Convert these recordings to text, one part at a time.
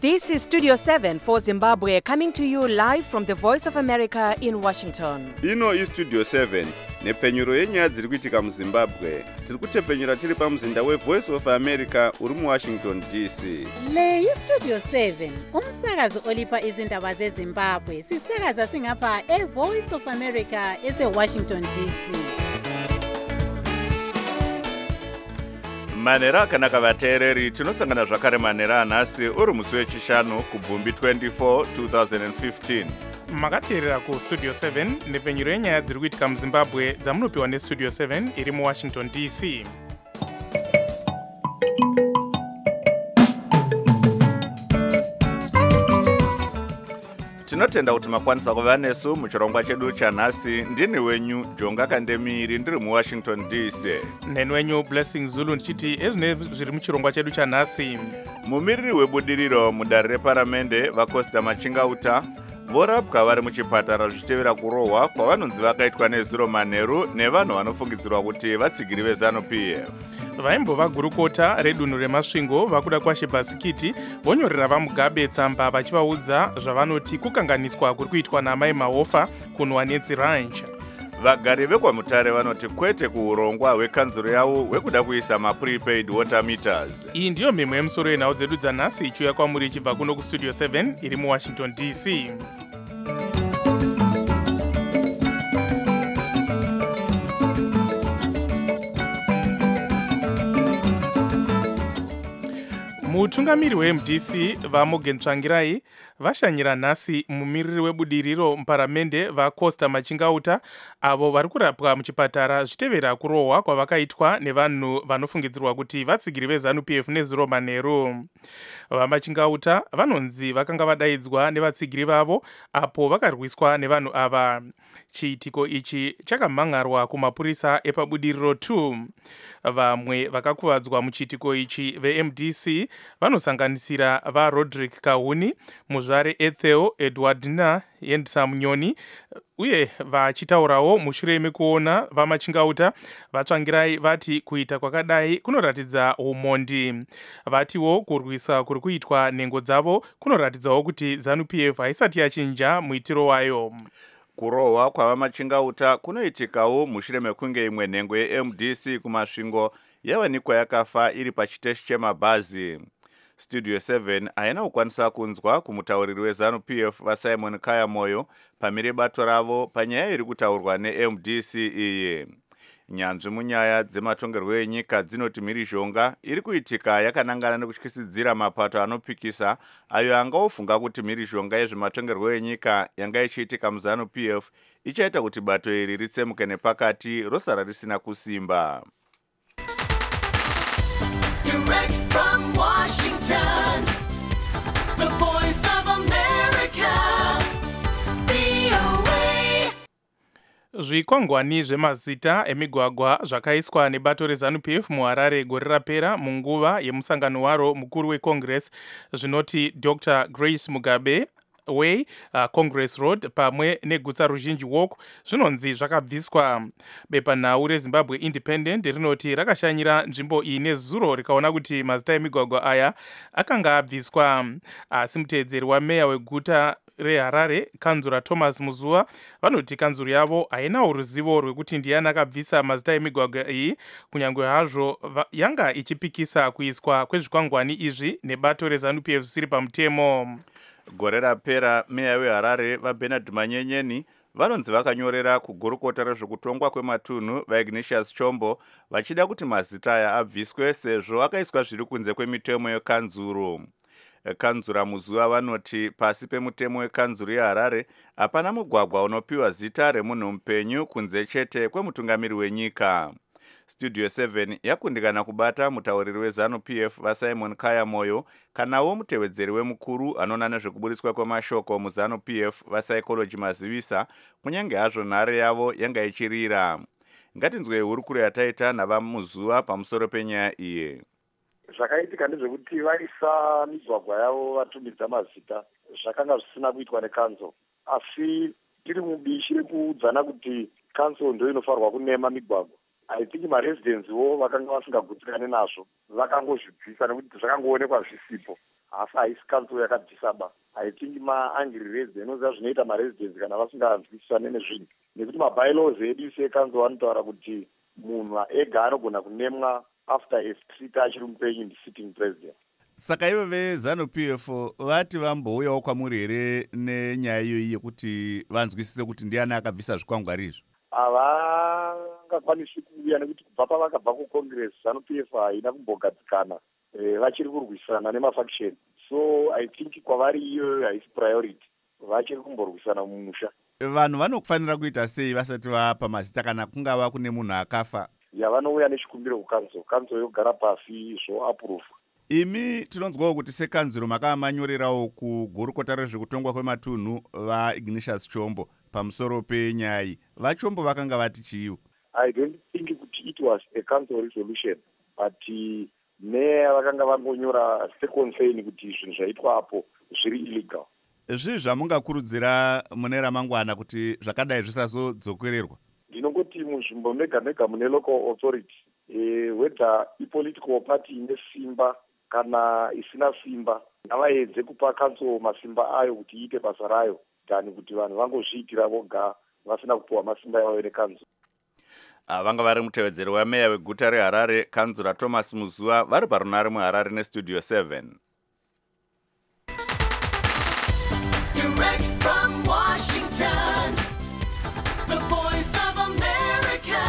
This is Studio 7 for Zimbabwe, coming to you live from the Voice of America in Washington. Ino iStudio 7 nepfenyuro yenyaya dziri kuitika muZimbabwe. Tiri kutepfenyura tiri pamuzinda weVoice of America uri muWashington DC. Le iStudio 7 umsakazo olipa izindaba zeZimbabwe. Sisakaza singapha eVoice of America eseWashington DC. Manera akanaka vateereri, tinosangana zvakare manera anhasi uri musi wechishanu kubvumbi 24 2015. Makateerera kuStudio 7 nepfenyuro yenyaya dziri kuitika muZimbabwe dzamunopiwa neStudio 7 iri muWashington DC. Tinotenda kuti makwanisa kuva nesu muchirongwa chedu chanhasi. Ndini wenyu Jonga Kandemiri ndiri muWashington DC. Neni wenyu Blessing Zulu ndichiti ezvine zviri muchirongwa chedu chanhasi. Mumiriri webudiriro mudare reparamende vaCosta Machingauta vorapwa vari muchipatara zvichitevera kurohwa kwavanonzi vakaitwa nezuro manheru nevanhu vanofungidzirwa kuti vatsigiri veZANU-PF. Vaimbova gurukota redunhu remasvingo vakuda kwashebhasikiti vonyorera vaMugabe tsamba vachivaudza zvavanoti kukanganiswa kuri kuitwa naMai Mahofa kunwa netsirancha. Vagari vekwaMutare vanoti kwete kuurongwa hwekanzuro yavo hwekuda kuisa maprepaid water meters. Iyi ndiyo mhemwe yemusoro yenhau dzedu dzanhasi ichiuya kwamuri ichibva kuno kuStudio 7 iri muWashington DC. Mutungamiri weMDC vaMorgan Tsvangirai vashanyira nhasi mumiriri webudiriro muparamende vaCosta Machingauta avo vari kurapwa muchipatara zvichitevera kurohwa kwavakaitwa nevanhu vanofungidzirwa kuti vatsigiri veZANU-PF nezuro manheru. VaMachingauta vanonzi vakanga vadaidzwa nevatsigiri vavo apo vakarwiswa nevanhu ava. Chiitiko ichi chakamhangarwa kumapurisa epabudiriro 2. Vamwe vakakuvadzwa muchiitiko ichi veMDC vanosanganisira vaRodrick Kahuni, muzvare Ethel Edwardina Yendisamunyoni, uye vachitaurawo mushure mekuona vaMachingauta vatsvangirai vati kuita kwakadai kunoratidza umondi. Vatiwo kurwisa kuri kuitwa nhengo dzavo kunoratidzawo kuti ZANU-PF haisati yachinja muitiro wayo. Kurohwa kwavaMachingauta kunoitikawo mushure mekunge imwe nhengo yeMDC kumasvingo yavanikwa yakafa iri pachiteshi chemabhazi. Studio 7 haina kukwanisa kunzwa kumutauriri weZANU-PF vaSimon Kayamoyo pamire bato ravo panyaya iri kutaurwa neMDC iyi. Nyanzvi munyaya dzematongerwo enyika dzinoti mhirizhonga iri kuitika yakanangana nekutyisidzira mapato anopikisa ayo angaofunga kuti mhirizhonga yezvematongerwo enyika yanga ichiitika muZANU-PF ichaita kuti bato iri ritsemuke nepakati rosara risina kusimba. Direct from Washington, the Voice of America, VOA. Zvikwangwani zvemazita emigwagwa zvakaiswa nebato reZANU-PF muHarare gore rapera munguva yemusangano waro mukuru weCongress zvinoti Dr. Grace Mugabe Way, Congress Road pamwe neGutsa Ruzhinji Walk zvinonzi zvakabviswa. Bepanhau reZimbabwe Independent rinoti rakashanyira nzvimbo iyi nezuro rikaona kuti mazita emigwagwa aya akanga abviswa. Asi muteedzeri wameya weguta reHarare kanzura Thomas Muzuva vanoti kanzuro yavo haina ruzivo rwekuti ndiani akabvisa mazita emigwagwa iyi, kunyange hazvo yanga ichipikisa kuiswa kwezvikwangwani izvi nebato reZANU-PF zvisiri pamutemo. Gore rapera meya weHarare vaBernard Manyenyeni vanonzi vakanyorera kugurukota rezvekutongwa kwematunhu vaIgnatius Chombo vachida kuti mazita aya abviswe sezvo akaiswa zviri kunze kwemitemo yekanzuro. Kanzura Muzuva vanoti pasi pemutemo wekanzuro yeHarare hapana mugwagwa unopiwa zita remunhu mupenyu kunze chete kwemutungamiri wenyika. Studio 7 yakundikana kubata mutauriri weZANU-PF vaSimon Kayamoyo kanawo mutevedzeri wemukuru anoona nezvekuburitswa kwemashoko muZANU-PF vaPsychology Mazivisa kunyange hazvo nhare yavo yanga ichirira. Ngatinzwe hurukuro yataita navaMuzuva pamusoro penyaya iyi. Zvakaitika ndezvekuti vaisa migwagwa yavo vatumidza mazita zvakanga zvisina kuitwa nekanzo, asi tiri mubishi rekuudzana kuti kanzo ndio inofanirwa kunema migwagwa. I think maresidents wo vakanga vasingagutsikane nazvo vakangozvibvisa nekuti zvakangoonekwa zvisipo. asi haisi council yakabvisaba. I think ma-angry residents inoziva zvinoita maresidents kana vasinganzwisisane nezvinhu, nekuti mabylaws edu secouncil vanotaura kuti munhu ega anogona kunemwa after a street achiri mupenyu ndi-sitting president. Saka ivo veZANU-PF vati vambouyawo kwamuri here nenyaya iyoyi yekuti vanzwisise kuti ndiani akabvisa zvikwangwari izvi? Havangakwanisi kuuya nekuti kubva pavakabva kucongress ZANU-PF haina kumbogadzikana, vachiri kurwisana nemafaction. So I think kwavari iyoyo haisi priority, vachiri kumborwisana mumusha. Vanhu vanofanira kuita sei vasati vapa mazita kana kungava kune munhu akafa? Vanouya nechikumbiro kukanzo yogara pasi zvoapprove. Imi tinonzwawo kuti sekanzuro makamanyorerawo kugurukota rezvekutongwa kwematunhu vaIgnatius Chombo pamusoro penyaya iyi. VaChombo vakanga vati chiiwo? I don't think kuti it was a council resolution, but meya vakanga vangonyora second saying kuti zvinhu zvaitwa apo zviri illegal. Zvii zvamungakurudzira mune ramangwana kuti zvakadai zvisazodzokererwa? Ndinongoti munzvimbo mega mega mune local authority, whether ipolitical party ine simba kana isina simba, ngavaedze kupa council masimba ayo kuti iite basa rayo, than kuti vanhu vangozviitira voga vasina kupiwa masimba yavo necouncil. Vanga vari mutevedzeri wameya weguta reHarare, kanzura Thomas Muzuva, vari parunare muHarare nestudio 7. Direct from Washington, the voice of America,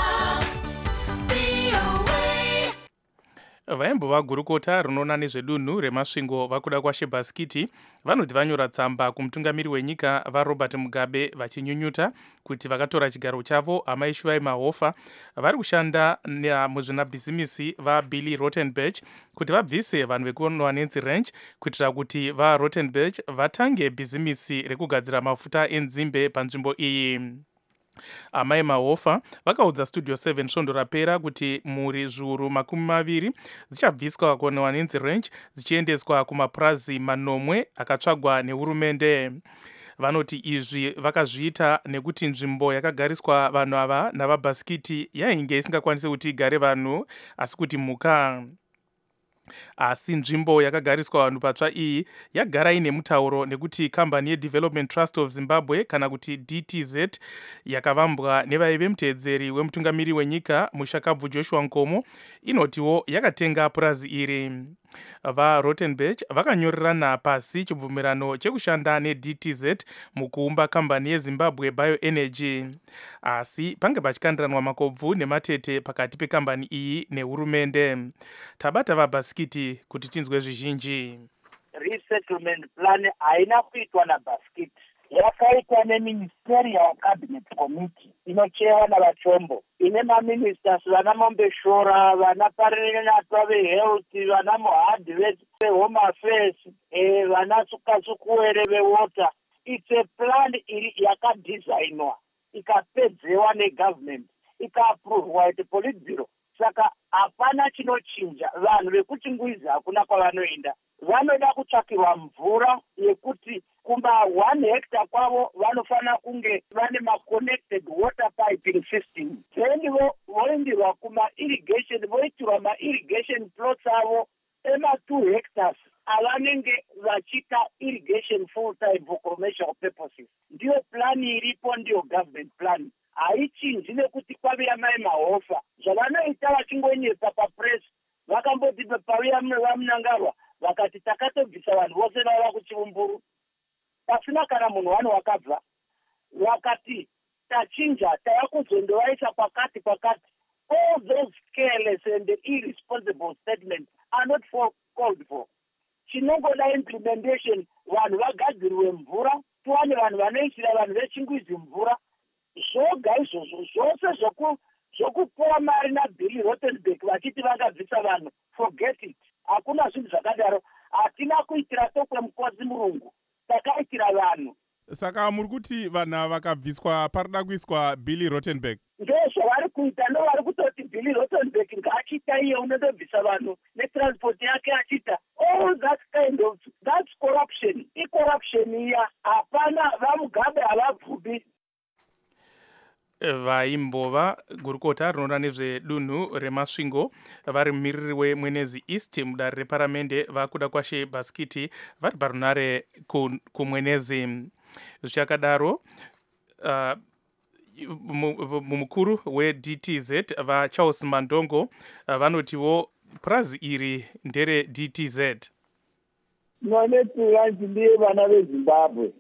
VOA. Vaimbova gurukota rinoona nezvedunhu remasvingo vakuda kwaShebaskiti vanoti vanyora tsamba kumutungamiri wenyika vaRobert Mugabe vachinyunyuta kuti vakatora chigaro chavo amai Shuai Mahofa vari kushanda muzvinabhizimisi vaBilly Rottenberg kuti vabvise vanhu vekuNwanenzi Ranch kuitira kuti vaRottenberg vatange bhizimisi rekugadzira mafuta enzimbe panzvimbo iyi. Amai Mahofa vakaudza studio 7 svondo rapera kuti mhuri zviuru 20 dzichabviswa kuNwanenzi Ranch dzichiendeswa kumapurazi manomwe akatsvagwa nehurumende. Vanoti izvi vakazviita nekuti nzvimbo yakagariswa vanhu ava navaBaskiti yainge isingakwanisi kuti igare vanhu asi kuti mhuka. Asi nzvimbo yakagariswa vanhu patsva iyi yagara ine mutauro nekuti kambani yeDevelopment Trust of Zimbabwe kana kuti DTZ yakavambwa nevaive mutevedzeri wemutungamiri wenyika Mushakabvu Joshua Nkomo inotiwo yakatenga purazi iri. VaRottenberg vakanyorerana pasi chibvumirano chekushanda neDTZ mukuumba kambani yeZimbabwe Bioenergy. Asi pange pachikandiranwa makobvu nematete pakati pekambani iyi nehurumende. Tabata vaBaskiti kuti tinzwe zvizhinji. Resettlement plan haina kuitwa naBaskiti, yakaitwa neMinisterial Cabinet Committee inochewa navaChombo, ine maministers vana Mombeshora, vana Parinatwa veHealth, vana Mohadhi veHome Affairs, vana Sukasukuwere veWater. It's a plan yakadesignwa ikapedzewa negovernment ikaappruvwa at Politburo. Saka hapana chinochinja. Vanhu vekuchingwizi hakuna kwavanoenda. Vanoda kutsvakirwa mvura yekuti kumba 1 hectare kwavo vanofana kunge vane ma-connected water piping system. Then voendirwa kuma-irrigation, voitirwa ma-irrigation plots avo ema-2 hectares avanenge vachita irrigation full time for commercial purposes. Ndiyo plan iripo, ndiyo government plan. Haichinji nekuti kwaviya mai Mahofa. Zvavanoita vachingonyepa papress, vakamboti paviya vamunangarwa vakati takatobvisa vanhu vose vava kuchivumburu. Pasina kana munhu wano wakabva. Vakati tachinja tava kuzondovaisa pakati. All those careless and irresponsible statements are not called for. Chinongoda implementation, vanhu vagadzirwe mvura, tuwane vanhu vanoisira vanhu vechingwizi mvura. Zvoga izvozvo zvose zvokupuwa mari naBilly Rottenberg vachiti vakabvisa vanhu, forget it. Hakuna zvinhu zvakadaro. Hatina kuitira tokwe mukosi murungu, takaitira vanhu. Saka muri kuti vanhu vakabviswa parida kuiswa Billy Rottenberg? Ndozvavari kuita, ndovari kutoti Billy Rottenberg ngaachita iye unondobvisa vanhu netransport yake achita. All that kind of, that's corruption. Icorruption iya, hapana, vaMugabe havabvubi. vaimbova gurukota rinoona nezvedunhu remasvingo vari mumiriri wemwenezi east mudare reparamende vakuda kwashe bhaskiti vari parunare kumwenezi. Zvichakadaro mukuru weDTZ vaCharles Mandongo vanotiwo purazi iri ndere DTZ. Mwaneti ranchi ndiye vana veZimbabwe,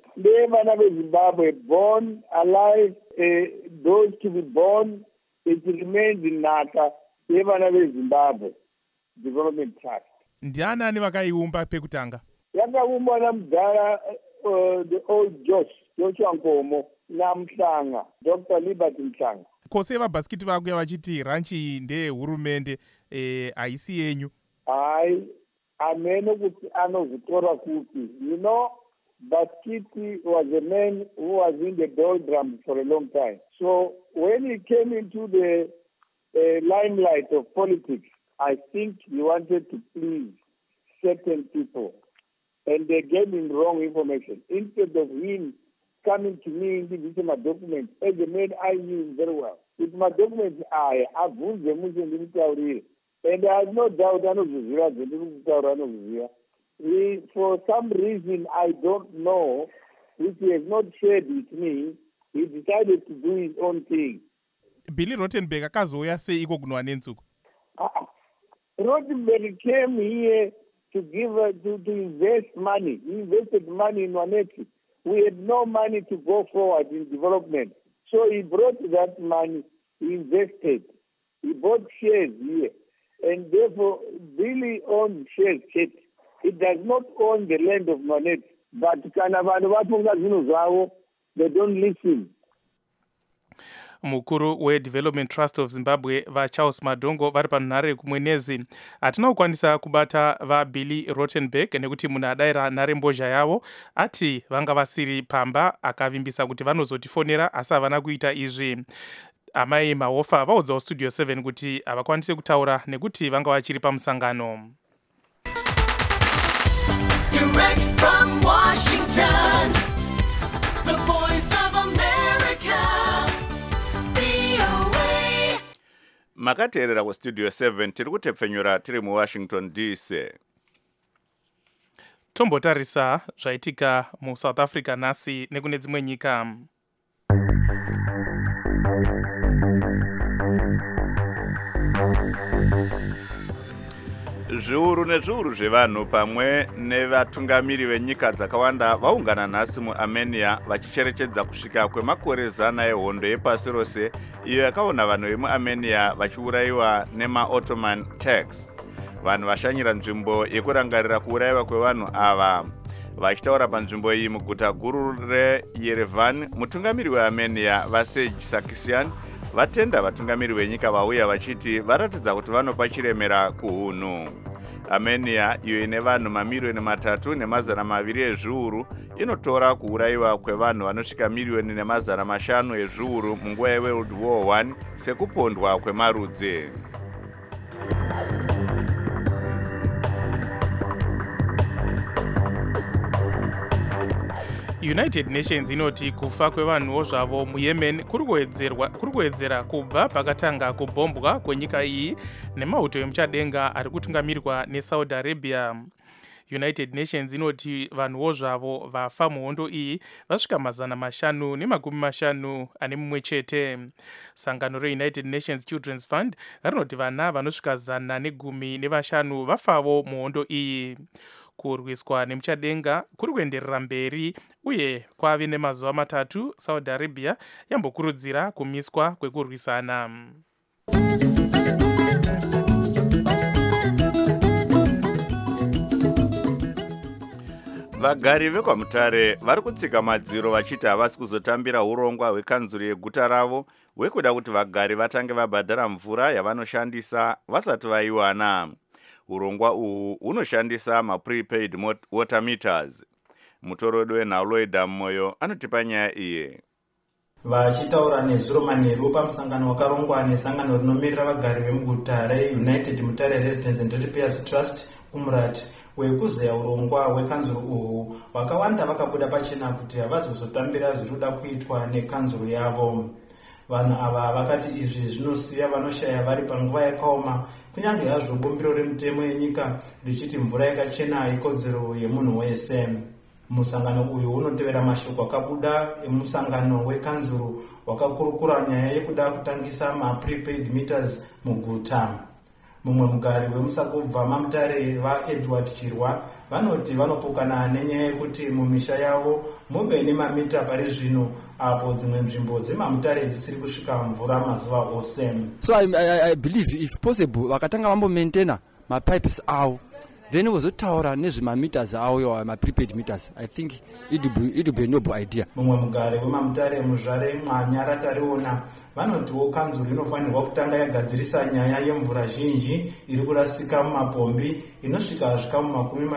born alive, those to be born, it remains in Nata, ndiye vana veZimbabwe Development Trust. Ndiani vakaiumba pekutanga? Yakaumbwa namudhara the old Joshua Nkomo naMhlanga, Dr. Liberty Mhlanga. Kose vabhasikiti vakuya vachiti ranchi ndeye hurumende haisi yenyu? Hayi, amene kuti anozvitora kuti. You know, Baskiti was a man who was in the doldrums for a long time. So when he came into the limelight of politics, I think he wanted to please certain people. And they gave him wrong information. Instead of him coming to me and giving my documents, as a man I knew him very well. With my documents, I have and I have no doubt for some reason I don't know, which he has not shared with me, he decided to do his own thing. Billy Rottenberg akazouya seiko kunwa nenzuko? Rottenberg came here to give to invest money. He invested money in Waneti. We had no money to go forward in development. So he brought that money, he invested. He bought shares here. And therefore, Billy owns shares. It does not own the land of Waneti. But they don't listen. Mukuru weDevelopment Trust of Zimbabwe vaCharles Mandongo vari panhare kumwenezi. Hatina kukwanisa kubata vaBilly Rottenberg nekuti munhu adayira nhare mbozha yavo ati vanga vasiri pamba, akavimbisa kuti vanozotifonera asi havana kuita izvi. Amai Mahofa vaudzawo Studio 7 kuti havakwanise kutaura nekuti vanga vachiri pamusangano. Direct from Washington, the voice of America, VOA. Makateerera kuStudio 7 tiri kutepfenyura tiri muWashington DC. Tombotarisa zvaitika muSouth Africa nhasi nekune dzimwe nyika. Zviuru nezviuru zvevanhu pamwe nevatungamiri venyika dzakawanda vaungana nhasi muArmenia vachicherechedza kusvika kwemakore 100 ehondo yepasi rose iyo yakaona vanhu vemuArmenia vachiurayiwa nemaOttoman Turks. Vanhu vashanyira nzvimbo yekurangarira kuurayiwa kwevanhu ava. Vachitaura panzvimbo iyi muguta guru reYerevan, mutungamiri weArmenia Vaseji Sarkisian vatenda vatungamiri venyika vauya vachiti varatidza kuti vanopa chiremera kuhunhu. Armenia, iyo ine vanhu mamiliyoni 3.2 ezviuru, inotora kuurayiwa kwevanhu vanosvika 1.5 ezviuru munguva yeWorld War I sekupondwa kwemarudzi. United Nations inoti kufa kwevanhuwo zvavo muYemen kuri kuwedzera kubva pakatanga kubhombwa kwenyika iyi nemauto emuchadenga ari kutungamirwa neSaudi Arabia. United Nations inoti vanhuwo zvavo vafa muhondo iyi vasvika 550 ane mumwe chete. Sangano reUnited Nations Children's Fund rinoti vana vanosvika 115 vafavo muhondo iyi. Kurwiswa nemuchadenga kuri kuenderera mberi uye kwave nemazuva 3 Saudi Arabia yambokurudzira kumiswa kwekurwisana. Vagari vekwaMutare vari kutsika madziro vachiti havasi kuzotambira urongwa hwekanzuru yeguta ravo hwekuda kuti vagari vatange vabhadhara mvura yavanoshandisa vasati vaiwana. Urongwa uhu unoshandisa maprepaid water meters. Mutorodo weNhauloida Moyo anotipa nyaya iyi. Vachitaura nezuro manheru pamusangano wakarongwa nesangano rinomirira vagari vemuguta reUnited Mutare Residents and Ratepayers Trust UMRAT wekuzeya urongwa hwekanzuru uhu, vakawanda vakabuda pachena kuti havasi kuzotambira zviri kuda kuitwa nekanzuru yavo. vanhu ava vakati izvi zvinosiya vanoshaya vari panguva yakaoma, kunyange hazvo bumbiro remutemo yenyika richiti mvura yakachena ikodzero yemunhu wese. Musangano uyu unotevera mashoko akabuda emusangano wekanzuru wakakurukura nyaya yekuda kutangisa ma-prepaid meters muguta. Mumwe mugari wemusakubva mamutare vaEdward Chirwa vanoti vanopokana nenyaya yekuti mumisha yavo muve nemamita pari zvino apo dzimwe nzvimbo dzemamutare dzisiri kusvika mvura mazuva ose. So I believe if possible vakatanga vambomaintaina mapipes avo then vozotaura nezvemameters avo ma-prepaid meters. I think it would be a noble idea. Mumwe mugari wemamutare muzvare Mwanyara Tariona vanotiwo kanzuru inofanirwa kutanga yagadzirisa nyaya yemvura zhinji iri kurasika mumapombi inosvika zvikamu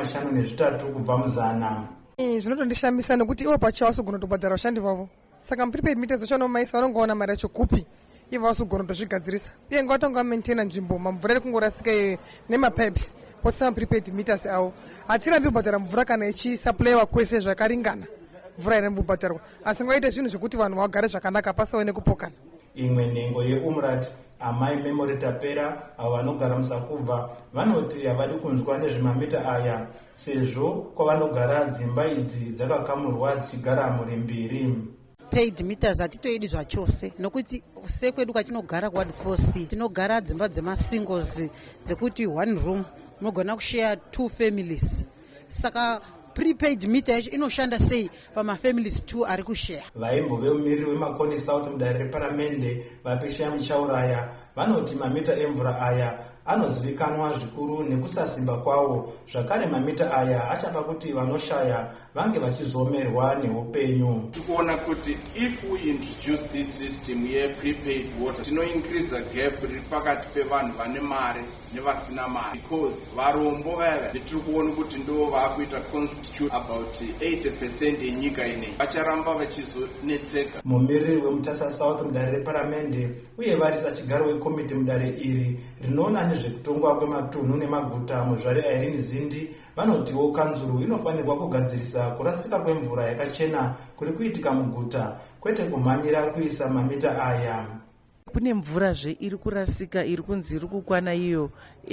53 kubva muzana. Zvinotondishamisa nekuti ivo pacho vasogona kutobhadhara vashandi vavo, saka prepaid meters vacho vanomaisa vanongoona mari yacho kupi ivo vasogona kutozvigadzirisa. Uye ngavatanga vamaintaina nzvimbo mamvura iri kungorasika nemapipes posisa prepaid meters avo. Hatirambi kubhadhara mvura kana ichisapulayiwa kwese zvakaringana, mvura irambi kubhadharwa, asi ngaite zvinhu zvekuti vanhu vagare zvakanaka pasawe nekupokana. Imwe nhengo yeUmrat Amai Memory Tapera avo vanogara musakubva vanoti havadi kunzwa nezvemamita aya sezvo kwavanogara dzimba idzi dzakakamurwa dzichigara muri mbiri. Paid meters hatitoidi zvachose nokuti sekwedu kwatinogara Ward 4C tinogara dzimba dzemasingles dzekuti one room munogona kushare 2 families, saka prepaid meter yacho inoshanda sei pamafamilies 2 ari kushare. Vaimbo veumiriri weMakoni South mudare reparamende vapisha Muchauraya vanoti mamita emvura aya anozivikanwa zvikuru nekusasimba kwawo, zvakare mamita aya achapa kuti vanoshaya vange vachizomerwa neupenyu. Tikuona kuti if we introduce this system ye prepaid water tinoincrease gap riri pakati pevanhu vane mari nevasina mari, because varombo vaya tiri kuona kuti ndo vakuita constitute about 80% yenyika ineyi, vacharamba vachizonetseka. Mumiriri weMutasa South mudare reparamende uye varisa chigaro wekomiti mudare iri rinoona nezvekutongwa kwematunhu nemaguta muzvare Irene Zindi vanotiwo kanzuru inofanirwa kugadzirisa kurasika kwemvura yakachena kuri kuitika muguta, kwete kumhanyira kuisa mamita aya. Kune mvurazve iri kurasika iri kunzi iri kukwana iyo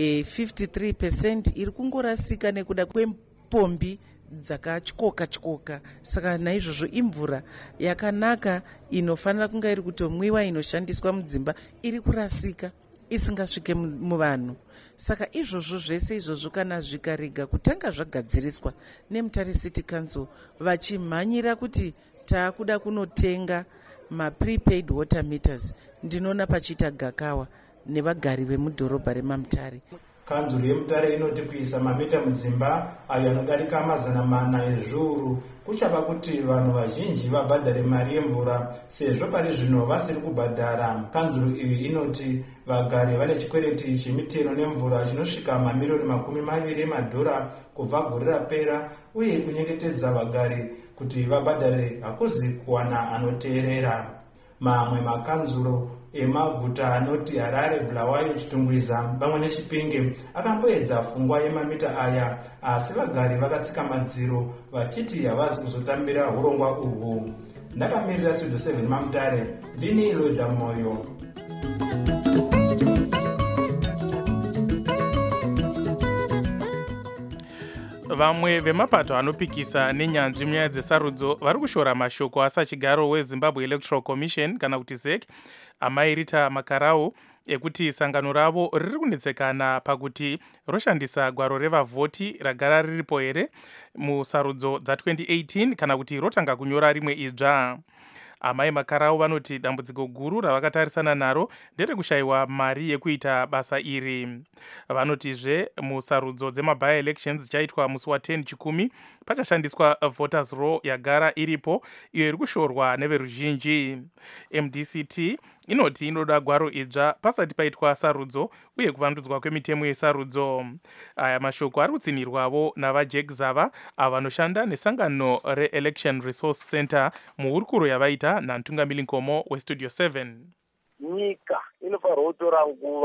53% iri kungorasika nekuda kwepombi dzakatyoka, saka naizvozvo imvura yakanaka inofanira kunga iri kutomwiwa, inoshandiswa mudzimba, iri kurasika isingasvike muvanhu. Saka izvozvo zvese izvozvo kana zvikarega kutanga zvagadziriswa neMutare City Council vachimhanyira kuti taakuda kunotenga ma-prepaid water meters, ndinoona pachiita gakawa nevagari vemudhorobha reMamutare. Kanzuru yeMutare inoti kuisa mamita mudzimba ayo anodarika 400 ezviuru kuchapa kuti vanhu vazhinji vabhadhare mari yemvura sezvo pari zvino vasiri kubhadhara. Kanzuru iyi inoti vagari vane chikwereti chemitero nemvura chinosvika mamiliyoni 20 emadhora kubva gore rapera, uye kunyengetedza vagari kuti vabhadhare hakuzi kuwana anoteerera. Mamwe makanzuro emaguta anoti Harare, Bulawayo, Chitungwiza pamwe neChipinge akamboedza pfungwa yemamita aya, asi vagari vakatsika madziro vachiti havazi kuzotambira urongwa uhwu. Ndakamirira Studio 7 Mamutare, ndini Loida Moyo. Vamwe vemapato anopikisa nenyanzvi munyaya dzesarudzo vari kushora mashoko asachigaro weZimbabwe Electoral Commission kana kuti ZEC Amai Rita Makarau ekuti sangano ravo riri kunetsekana pakuti roshandisa gwaro revavhoti ragara riripo here musarudzo dza2018 kana kuti rotanga kunyora rimwe idzva. Amai Makarau vanoti dambudziko guru ravakatarisana naro nderekushayiwa mari yekuita basa iri. Vanotizve musarudzo dzemaby elections dzichaitwa musi wa10 Chikumi pachashandiswa voters roll yagara iripo iyo iri kushorwa neveruzhinji. MDCT inoti inoda gwaro idzva pasati paitwa sarudzo uye kuvandudzwa kwemitemo yesarudzo. Aya mashoko ari kutsinirwavo navaJack Zava avo vanoshanda nesangano reElection Resource Center muhurukuro yavaita naNtungamiri Nkomo weStudio 7. Nyika inofanirwa kutora nguva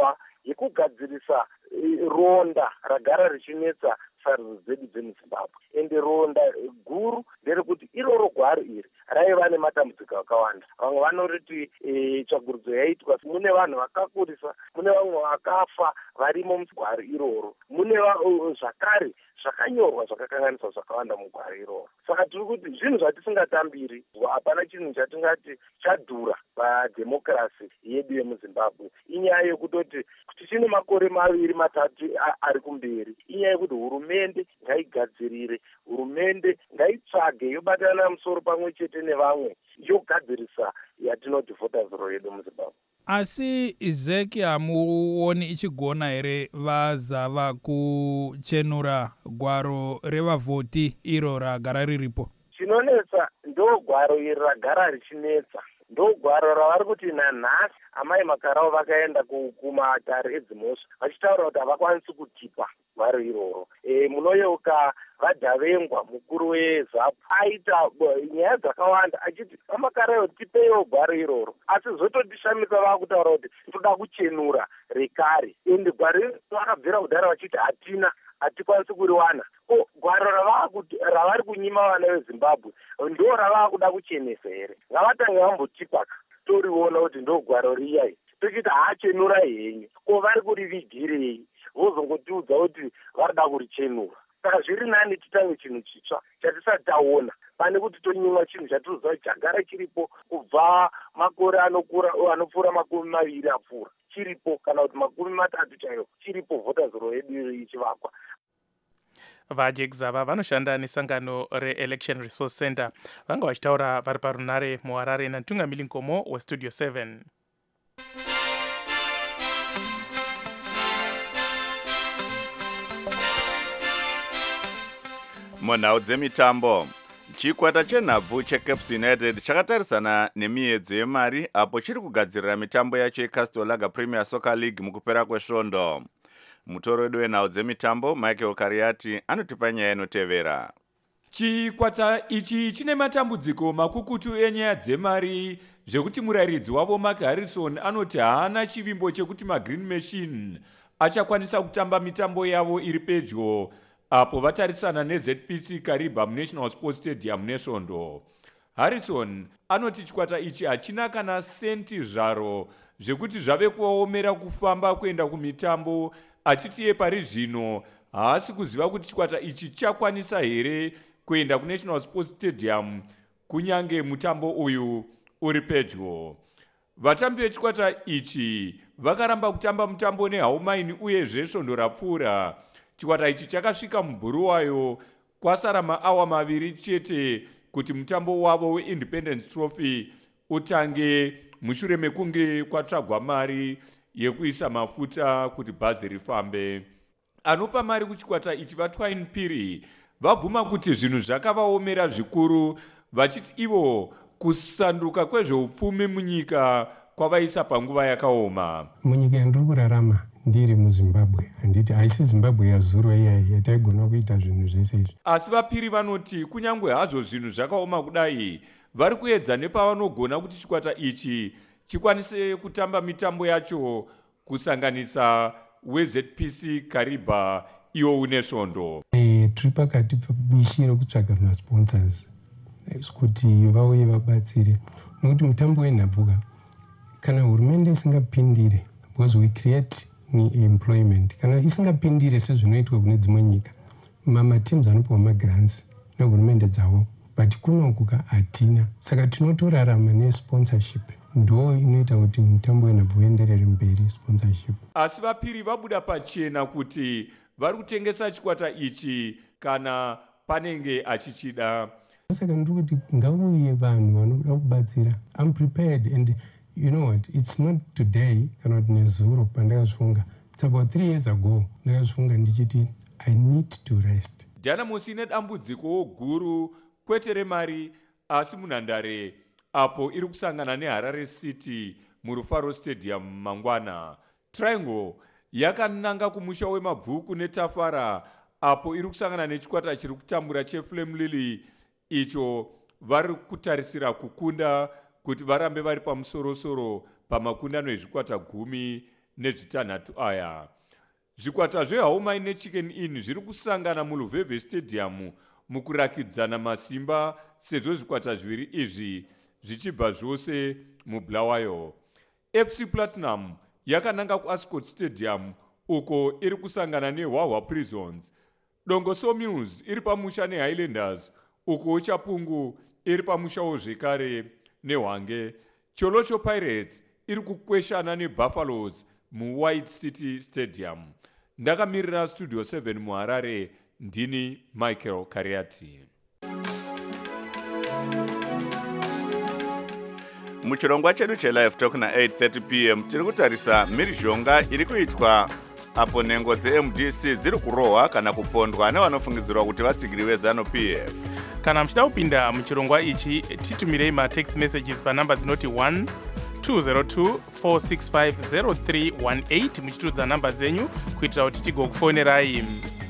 yekugadzirisa ronda ragara richinetsa sarudzo dzedu dzemuzimbabwe. Ende ronda guru nderekuti iroro gwaro iri raiva nematambudziko akawanda. Vamwe vanoriti tsvagurudzo yaitwa mune vanhu vakakurisa, mune vamwe vakafa varimo mugwaro iroro, mune zvakare zvakanyorwa zvakakanganiswa zvakawanda mugwaro iroro. Saka tiri kuti zvinhu zvatisingatambiri, hapana chinhu chatingati chadhura padhemokirasi yedu yemuzimbabwe. Inyaya yekutoti tichine makore 2-3 ari kumberi, inyaya yekuti hurumende ngaigadzirire, hurumende ngaitsvage yobatana musoro pamwe chete nevamwe yogadzirisa yatinoti voters roll yedu muzimbabwe. Asi izeki hamuoni ichigona here vazava kuchenura gwaro revavhoti iro ragara riripo? Chinonetsa ndo gwaro iri ragara richinetsa, ndo gwaro ravari kuti nanhasi amai makaravo vakaenda kumatare edzimhosva vachitaura kuti havakwanisi kutipa gwaro iroro. Munoyeuka vadhavengwa mukuru weZAP aita nyaya dzakawanda achiti vamakaravo tipeiwo gwaro iroro, asi zvototishamisa vakutaura kuti toda kuchenura rekare. Ende gwaro iri vakabvira kudhara vachiti hatikwanisi kuriwana. Gwaro ravari kunyima vana veZimbabwe ndo ravava kuda kuchenesa here? Ngavatange vambotipa toriona kuti ndo gwaro riyai, tochiti haachenura henyu, ko vari kurivigirei? Vozongotiudza kuti varida kurichenura. Saka zviri nani titange chinhu chitsva chatisati taona, pane kuti tonyimwa chinhu chatinoziva chagara chiripo kubva makore anopfuura 20 apfuura chiripo, kana kuti 30 chaiwo chiripo voters roll yedu ichivakwa. vajekzava vanoshanda nesangano reelection resource center vanga vachitaura vari parunare muharare natungamiri nkomo westudio 7. munhau dzemitambo, chikwata chenhabvu cheCaps United chakatarisana nemiedzo yemari apo chiri kugadzirira mitambo yacho yeCastel Lager Premier Soccer League mukupera kwesvondo. Mutoro wedu wenhau dzemitambo Michael Kariati anotipa nyaya inotevera. Chikwata ichi chine matambudziko makukutu enyaya dzemari zvekuti murayiridzi wavo Mark Harrison anoti haana chivimbo chekuti maGreen Machine achakwanisa kutamba mitambo yavo iri pedyo apo vatarisana neZPC Kariba muNational Sports Stadium nesvondo. Harrison anoti chikwata ichi hachina kana senti zvaro zvekuti zvave kuvaomera kufamba kuenda kumitambo, achiti iye pari zvino haasi kuziva kuti chikwata ichi chakwanisa here kuenda kuNational Sports Stadium kunyange mutambo uyu uri pedyo. Vatambi vechikwata ichi vakaramba kutamba mutambo neHaumaini uyezve svondo rapfuura. Chikwata ichi chakasvika muBhuluwayo kwasara maawa 2 chete kuti mutambo wavo weIndependence Trophy utange mushure mekunge kwatsvagwa mari yekuisa mafuta kuti bhazi rifambe. Anopa mari kuchikwata ichi vaTwine Piri vabvuma kuti zvinhu zvakavaomera zvikuru, vachiti ivo kusanduka kwezveupfumi munyika kwavaisa panguva yakaoma. Munyika yandiri kurarama ndiri muZimbabwe, handiti haisi Zimbabwe yazurwa iyai yataigona kuita zvinhu zvese izvi. Asi vaPiri vanoti kunyange hazvo zvinhu zvakaoma kudai, vari kuedza nepavanogona kuti chikwata ichi chikwanise kutamba mitambo yacho kusanganisa weZPC Kariba iwo une svondo. Tiri pakati pebishi rekutsvaga masponsors kuti vauye vabatsire, nokuti mutambo wenhabvuka kana hurumende isingapindire, because we create employment, kana isingapindire sezvinoitwa kune dzimwe nyika, mamateams anopiwa magrants nehurumende dzavo, but kunokuka hatina. Saka tinotorarama nesponsorship, ndo inoita kuti mutambo wenhabvu uenderere mberi sponsorship. Asi vaPiri vabuda pachena kuti vari kutengesa chikwata ichi kana panenge achichida. Saka ndiri kuti ngauye vanhu vanoda kubatsira. I'm prepared, and you know what, it's not today kana kuti nezuro pandakazvifunga. It's about 3 years ago ndakazvifunga ndichiti I need to rest. Dhanamusi ine dambudziko guru kwete remari asi munhandare apo iri kusangana neHarare City muRufaro Stadium mangwana. Triangle yakananga kumusha wemabvuku neTafara apo iri kusangana nechikwata chiri kutambura cheFlame Lily, icho vari kutarisira kukunda kuti varambe vari pamusorosoro pamakundano ezvikwata 10 nezvitanhatu aya. Zvikwata zveHaumai neChicken Inn zviri kusangana muLuveve Stadium mukurakidzana masimba sezvo zvikwata zviviri izvi zvichibva zvose muBulawayo. FC Platinum yakananga kuAscot Stadium uko iri kusangana neHwahwa Prisons. Dongoso Mills iri pamusha neHighlanders uko Chapungu iri pamushawo zvekare neHwange. Cholocho Pirates iri kukweshana neBuffaloes muWhite City Stadium. Ndakamirira Studio 7 muHarare, ndini Michael Kariati. Muchirongwa chedu chelive talk na8:30 p.m. tiri kutarisa mhirizhonga iri kuitwa apo nhengo dzeMDC dziri kurohwa kana kupondwa nevanofungidzirwa kuti vatsigiri veZANU-PF. Kana muchida kupinda muchirongwa ichi, titumirei matext messages panhamba dzinoti 1-202-465-0318 muchitudza nhamba dzenyu kuitira kuti tigokufonerai.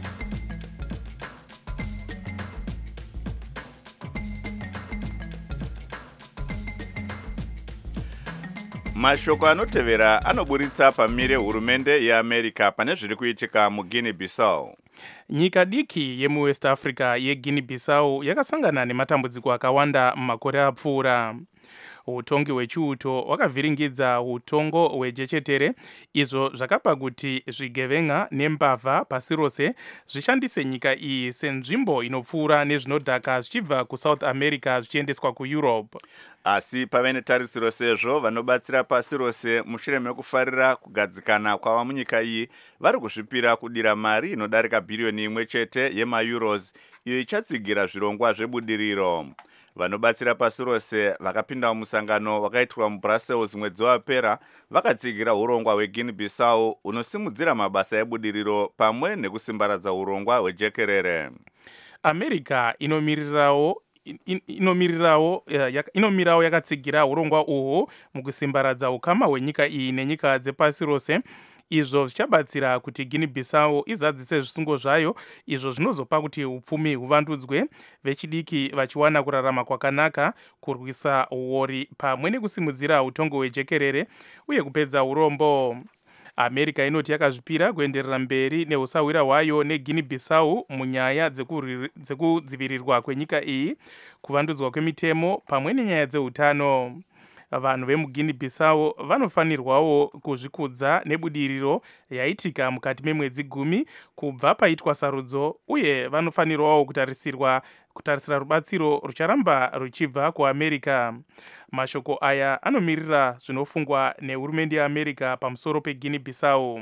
Mashoko anotevera anoburitsa pamire hurumende yeAmerica pane zviri kuitika muGuinea Bissau. Nyika diki yemuWest Africa yeGuinea Bissau yakasangana nematambudziko akawanda mumakore apfuura. Utongi hwechiuto wakavhiringidza utongo hwejechetere, izvo zvakapa kuti zvigevenga nembavha pasi rose zvishandise nyika iyi senzvimbo inopfuura nezvinodhaka zvichibva kuSouth America zvichiendeswa kuEurope. Asi pave netarisiro sezvo vanobatsira pasi rose mushure mekufarira kugadzikana kwava munyika iyi vari kuzvipira kudira mari inodarika bhiriyoni 1 chete yemaeuros iyo ichatsigira zvirongwa zvebudiriro. Vanobatsira pasi rose vakapinda mumusangano wakaitwa muBrussels mwedzi wapera vakatsigira urongwa hweGuinea Bissau unosimudzira mabasa ebudiriro pamwe nekusimbaradza urongwa hwejekerere. America inomirawo yakatsigira urongwa uhwo mukusimbaradza ukama hwenyika iyi nenyika dzepasi rose. Izvo zvichabatsira kuti Guinea Bissau izadzise zvisungo zvayo, izvo zvinozopa kuti upfumi huvandudzwe, vechidiki vachiwana kurarama kwakanaka, kurwisa uori pamwe nekusimudzira utongo hwejekerere uye kupedza urombo. America inoti yakazvipira kuenderera mberi neusawira hwayo neGuinea Bissau munyaya dzekudzivirirwa kwenyika iyi, kuvandudzwa kwemitemo pamwe nenyaya dzeutano. Vanhu vemuGuinea Bissau vanofanirwawo kuzvikudza nebudiriro yaitika mukati memwedzi 10 kubva paitwa sarudzo, uye vanofanirwawo kutarisira rubatsiro rucharamba ruchibva kuAmerica. Mashoko aya anomirira zvinofungwa nehurumende yeAmerica pamusoro peGuinea Bissau.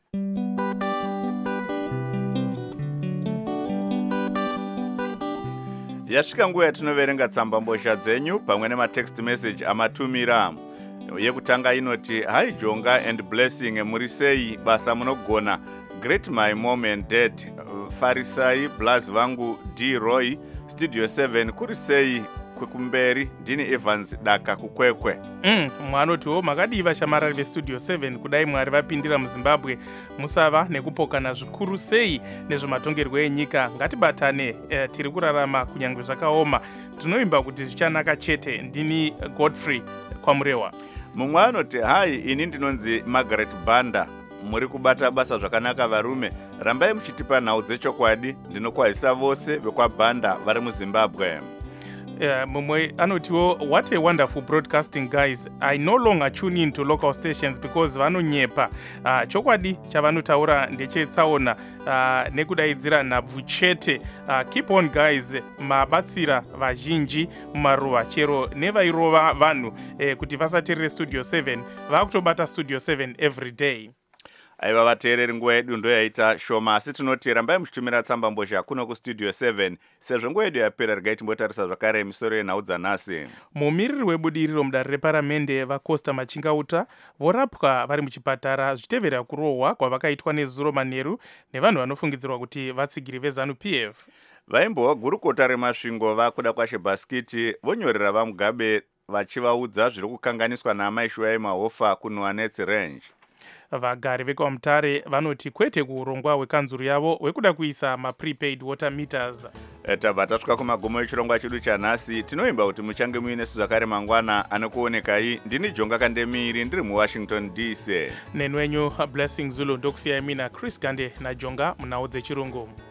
Yasvika nguva yatinoverenga tsamba mbozha dzenyu pamwe nematext message amatumira. Yekutanga inoti, hi Jonga and Blessing, muri sei, basa munogona. Great my mom and dad, Farisai Blas vangu D Roy, Studio 7 kuri sei kwekumberi, ndini Evans Daka kukwekwe. Mwanotiwo makadiva shamarari veStudio 7 kudai mwari vapindira muZimbabwe musava nekupokana zvikuru sei nezvematongerwo enyika. Ngatibatane, tiri kurarama kunyange zvakaoma. Tinoimba kuti zvichanaka chete. Ndini Godfrey Kwamurewa. Mumwe anoti, hai ini ndinonzi Margaret Banda, muri kubata basa zvakanaka varume, rambai muchitipa nhau dzechokwadi, ndinokwazisa vose vekwaBanda vari muZimbabwe. Mumwe anotiwo, what a wonderful broadcasting guys. I no longer tune in to local stations because vanonyepa. Chokwadi chavanotaura ndechetsaona nekudaidzira nhabvu chete. Keep on guys, mabatsira vazhinji mumaruva chero nevairova vanhu kuti vasateerere Studio 7 vakutobata Studio 7 every day. Aiva vateereri, nguva yedu ndoyaita shoma, asi tinoti rambai muchitumira tsamba mbozha kuno kuStudio 7 sezvo nguva yedu yapera. Regai timbotarisa zvakare misoro yenhau dzanhasi. Mumiriri webudiriro mudare reparamende vaCosta Machingauta vorapwa vari muchipatara zvitevera kurohwa kwavakaitwa nezuro manheru nevanhu vanofungidzirwa kuti vatsigiri veZANU-PF. Vaimbowa gurukota remasvingo vakuda kwashe bhasikiti vonyorera vaMugabe vachivaudza zviri kukanganiswa naamai Shuai Mahofa kuNuanets Range. vagari vekwamutare vanoti kwete kuurongwa hwekanzuru yavo hwekuda kuisa maprepaid water meters. Tabva tasvika kumagumo echirongwa chedu chanhasi. Tinoimba kuti muchange muinesu zvakare mangwana. Anokuonekai ndini Jonga Kandemiri ndiri muWashington DC. Nenwenyu Blessing Zulu ndokusiyai mina Chris Gande naJonga munhau dzechirungu.